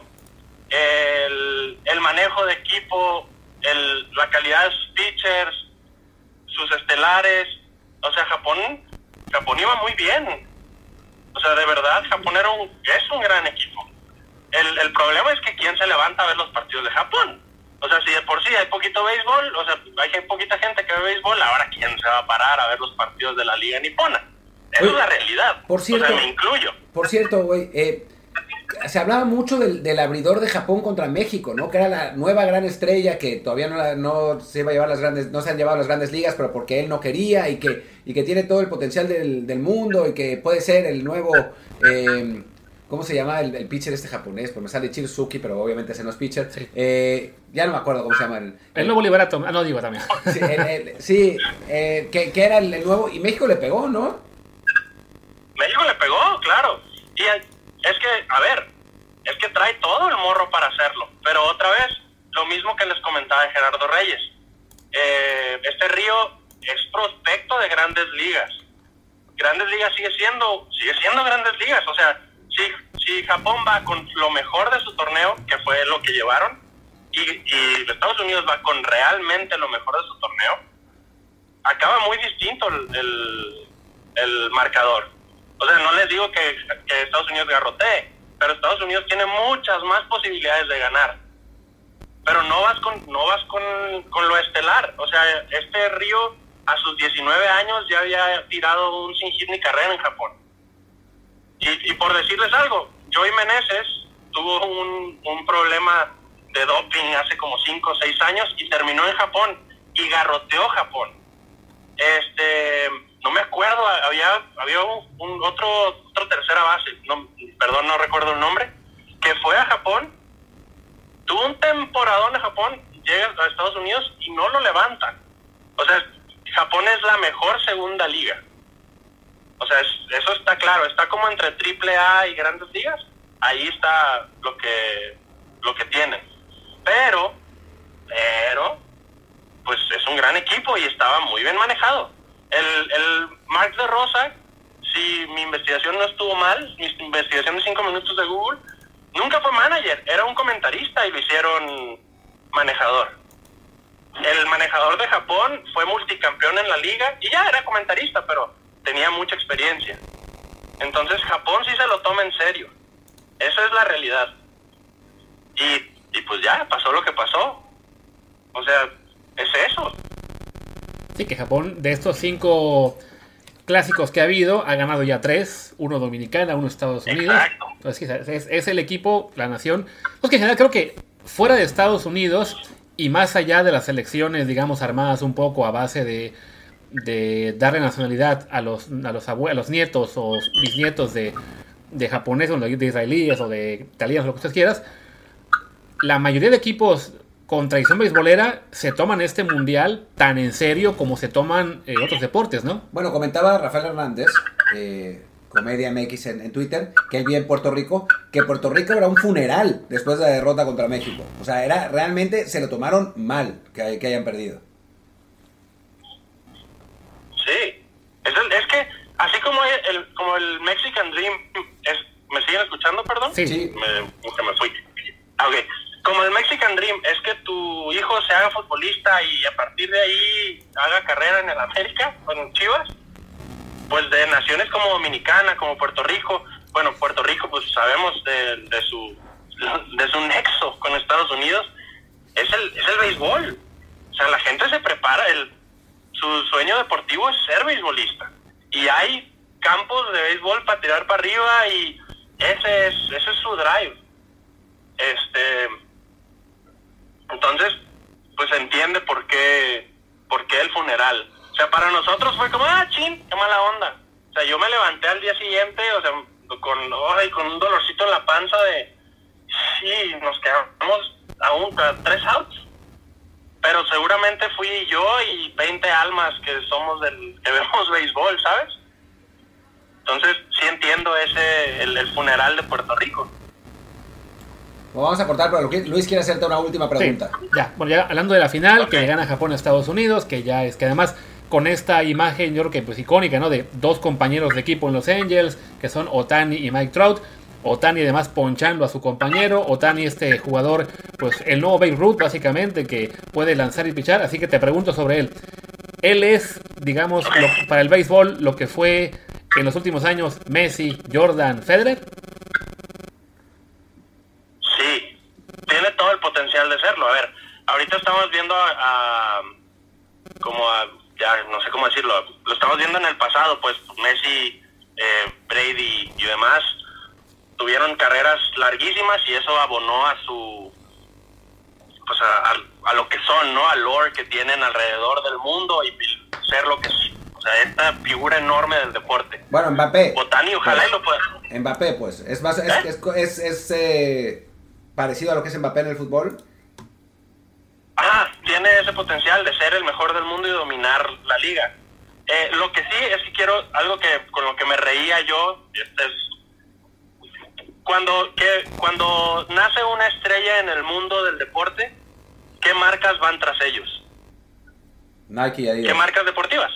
el, el manejo de equipo, el, la calidad de sus pitchers, sus estelares, o sea, Japón, Japón iba muy bien. O sea, de verdad, Japón era un, es un gran equipo. El, el problema es que quién se levanta a ver los partidos de Japón. O sea, si de por sí hay poquito béisbol, o sea, hay poquita gente que ve béisbol, ahora quién se va a parar a ver los partidos de la Liga Nipona. Esa Oye, es la realidad. Por cierto, o sea, me incluyo. Por cierto, güey, eh, se hablaba mucho del, del abridor de Japón contra México, ¿no? Que era la nueva gran estrella que todavía no, la, no se iba a llevar las grandes, no se han llevado las grandes ligas, pero porque él no quería y que, y que tiene todo el potencial del, del mundo y que puede ser el nuevo, eh, ¿cómo se llama el, el pitcher este japonés? Pues me sale Chiruzuki, pero obviamente ese no es pitcher. Sí. Eh, ya no me acuerdo cómo se llama. El, el, el nuevo Liberato, ah, no digo también. Sí, el, el, sí eh, que, que era el, el nuevo, y México le pegó, ¿no? México le pegó, claro. Y es que, a ver, es que trae todo el morro para hacerlo. Pero otra vez, lo mismo que les comentaba de Gerardo Reyes. Eh, este Río es prospecto de Grandes Ligas. Grandes Ligas sigue siendo, sigue siendo Grandes Ligas. O sea, si, si Japón va con lo mejor de su torneo, que fue lo que llevaron, y, y Estados Unidos va con realmente lo mejor de su torneo, acaba muy distinto el, el, el marcador. O sea, no les digo que, que Estados Unidos garrotee, pero Estados Unidos tiene muchas más posibilidades de ganar. Pero no vas con no vas con, con lo estelar. O sea, este Río a sus diecinueve años ya había tirado un sin hit ni carrera en Japón. Y, y por decirles algo, Joey Meneses tuvo un, un problema de doping hace como cinco o seis años y terminó en Japón y garroteó Japón. Este... No me acuerdo, había había un, un otro otro tercera base, no, perdón, no recuerdo el nombre, que fue a Japón, tuvo un temporadón en Japón, llega a Estados Unidos y no lo levantan. O sea, Japón es la mejor segunda liga. O sea, es, eso está claro, está como entre triple A y Grandes Ligas, ahí está lo que lo que tienen. Pero, pero, pues es un gran equipo y estaba muy bien manejado. el, el Mark de Rosa, si mi investigación no estuvo mal, mi investigación de cinco minutos de Google, nunca fue manager, era un comentarista y lo hicieron manejador. El manejador de Japón fue multicampeón en la liga y ya era comentarista, pero tenía mucha experiencia. Entonces Japón sí se lo toma en serio. Esa es la realidad. Y, y pues ya, pasó lo que pasó. O sea, es eso. Sí, que Japón, de estos cinco clásicos que ha habido, ha ganado ya tres. Uno Dominicana, uno Estados Unidos. Exacto. Entonces es, es el equipo, la nación. Pues que en general creo que fuera de Estados Unidos y más allá de las selecciones, digamos, armadas un poco a base de, de darle nacionalidad a los, a los, abue- a los nietos o bisnietos de, de japoneses o de israelíes o de italianos, lo que ustedes quieras, la mayoría de equipos con tradición beisbolera se toman este mundial tan en serio como se toman eh, otros deportes, ¿no? Bueno, comentaba Rafael Hernández, eh, Comedia M X en, en Twitter, que él vive en Puerto Rico, que Puerto Rico era un funeral después de la derrota contra México. O sea, era realmente se lo tomaron mal que, que hayan perdido. Sí, es, el, es que así como el, como el Mexican Dream, es, ¿me siguen escuchando, perdón? Sí. Sí. Me, me fui. Ah, ok. Como el Mexican Dream es que tu hijo se haga futbolista y a partir de ahí haga carrera en el América, con Chivas, pues de naciones como Dominicana, como Puerto Rico, bueno, Puerto Rico pues sabemos de, de su de su nexo con Estados Unidos, es el, es el béisbol. O sea, la gente se prepara, el su sueño deportivo es ser beisbolista. Y hay campos de béisbol para tirar para arriba y ese es, ese es su drive. Este, entonces, pues se entiende por qué, por qué el funeral. O sea, para nosotros fue como, ah, chin, qué mala onda. O sea, yo me levanté al día siguiente, o sea, con, oh, con un dolorcito en la panza de, sí, nos quedamos aún a tres outs. Pero seguramente fui yo y veinte almas que somos del, que vemos béisbol, ¿sabes? Entonces, sí entiendo ese, el, el funeral de Puerto Rico. Bueno, vamos a cortar, pero Luis quiere hacerte una última pregunta. Sí, ya, bueno, ya hablando de la final, Okay. que le gana Japón a Estados Unidos, que ya es que además con esta imagen, yo creo que pues icónica, ¿no? De dos compañeros de equipo en Los Angels, que son Ohtani y Mike Trout. Ohtani además ponchando a su compañero. Ohtani, este jugador, pues el nuevo Babe Ruth, básicamente, que puede lanzar y pichar. Así que te pregunto sobre él. Él es, digamos, lo, para el béisbol, lo que fue en los últimos años Messi, Jordan, Federer. Sí, tiene todo el potencial de serlo. A ver, ahorita estamos viendo a, a como a, ya no sé cómo decirlo, lo estamos viendo en el pasado, pues Messi, eh, Brady y demás tuvieron carreras larguísimas y eso abonó a su, pues a, a, a lo que son, ¿no? Al lore que tienen alrededor del mundo y ser lo que sí, o sea, esta figura enorme del deporte. Bueno, Mbappé. Ohtani, ojalá pues, y lo pueda. Mbappé, pues, es más, es, ¿Eh? es, es, es eh, parecido a lo que es Mbappé en el fútbol. Ah, tiene ese potencial de ser el mejor del mundo y dominar la liga. Eh, lo que sí es que quiero, algo que con lo que me reía yo, este es, cuando, que, cuando nace una estrella en el mundo del deporte, ¿qué marcas van tras ellos? Nike y Adidas. ¿Qué marcas deportivas?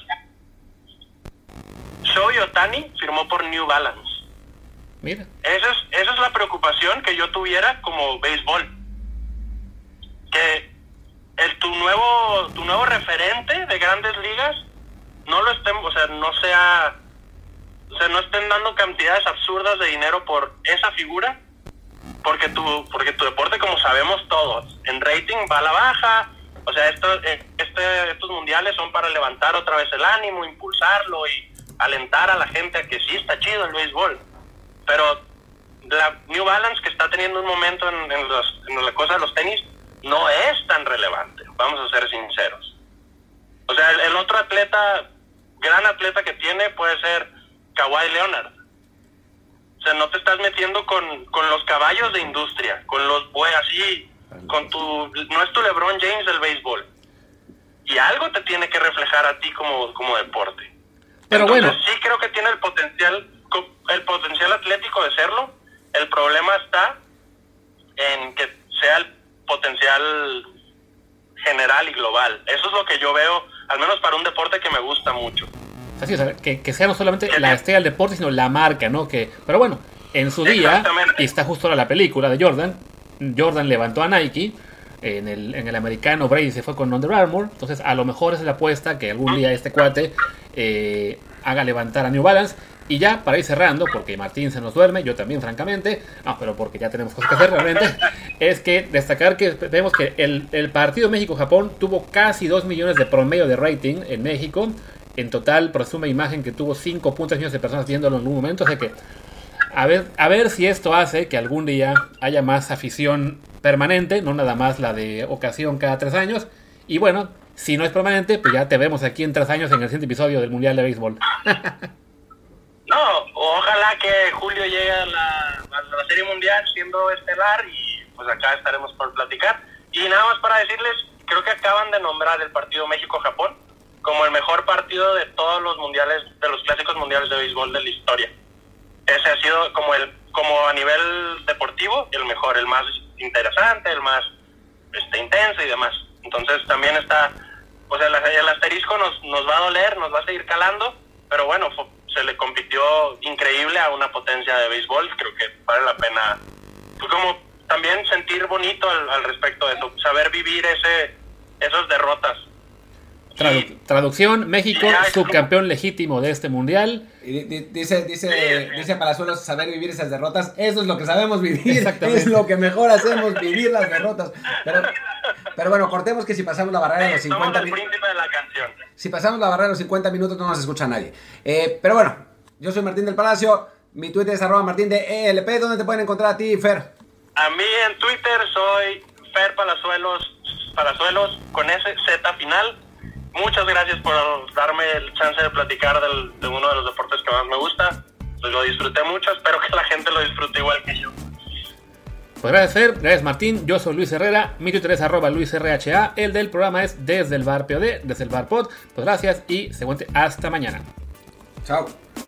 Shohei Ohtani firmó por New Balance. Mira. Esa es, esa es la preocupación que yo tuviera como béisbol. Que el, tu nuevo tu nuevo referente de Grandes Ligas no lo estén, o sea, no sea, o sea, no estén dando cantidades absurdas de dinero por esa figura, porque tu porque tu deporte, como sabemos todos, en rating va a la baja. O sea, esto, este, estos mundiales son para levantar otra vez el ánimo, impulsarlo y alentar a la gente a que sí está chido el béisbol. Pero la New Balance, que está teniendo un momento en, en, los, en la cosa de los tenis, no es tan relevante, vamos a ser sinceros. O sea, el, el otro atleta, gran atleta que tiene puede ser Kawhi Leonard. O sea, no te estás metiendo con, con los caballos de industria, con los buey así, con tu, no es tu LeBron James del béisbol. Y algo te tiene que reflejar a ti como, como deporte. Pero Entonces, bueno, sí creo que tiene el potencial, el potencial atlético de serlo. El problema está en que sea el potencial general y global. Eso es lo que yo veo, al menos para un deporte que me gusta mucho. Así, o sea, que, que sea no solamente la estrella del deporte, sino la marca, ¿no? Que, pero bueno, en su día, y está justo ahora la película de Jordan, Jordan levantó a Nike, en el, en el americano Brady se fue con Under Armour, entonces a lo mejor esa es la apuesta, que algún día este cuate eh, haga levantar a New Balance. Y ya, para ir cerrando, porque Martín se nos duerme, yo también, francamente, no, pero porque ya tenemos cosas que hacer realmente, es que destacar que vemos que el, el partido México-Japón tuvo casi dos millones de promedio de rating en México. En total, presume imagen que tuvo cinco punto seis millones de personas viéndolo en algún momento. O sea que, a ver, a ver si esto hace que algún día haya más afición permanente, no nada más la de ocasión cada tres años. Y bueno, si no es permanente, pues ya te vemos aquí en tres años en el siguiente episodio del Mundial de Béisbol. No, ojalá que Julio llegue a la, a la Serie Mundial siendo estelar y pues acá estaremos por platicar. Y nada más para decirles, creo que acaban de nombrar el partido México-Japón como el mejor partido de todos los mundiales, de los clásicos mundiales de béisbol de la historia. Ese ha sido como el, como a nivel deportivo, el mejor, el más interesante, el más este, intenso y demás. Entonces también está, pues el, el asterisco nos, nos va a doler, nos va a seguir calando, pero bueno, fue, se le compitió increíble a una potencia de béisbol. Creo que vale la pena, pues como también sentir bonito al, al respecto de eso, saber vivir ese esas derrotas. Tradu- y, Traducción, México, subcampeón legítimo de este mundial. Y dice, dice, sí, sí. dice Palazuelos, saber vivir esas derrotas, eso es lo que sabemos vivir, es lo que mejor hacemos, vivir las derrotas. Pero, pero bueno, cortemos que si pasamos la barrera de los cincuenta minutos. Si pasamos la barrera de los cincuenta minutos no nos escucha nadie. Eh, pero bueno, yo soy Martín del Palacio, mi Twitter es arroba Martín de E L P. ¿Dónde te pueden encontrar a ti, Fer? A mí en Twitter soy Fer Palazuelos, Palazuelos con ese Z final. Muchas gracias por darme el chance de platicar del, de uno de los deportes que más me gusta. Pues lo disfruté mucho, espero que la gente lo disfrute igual que yo. Pues gracias Fer, gracias Martín, yo soy Luis Herrera, mi Twitter es arroba Luis R H A, el del programa es desde el bar P O D, desde el bar Pod. Pues gracias y seguramente hasta mañana. Chao.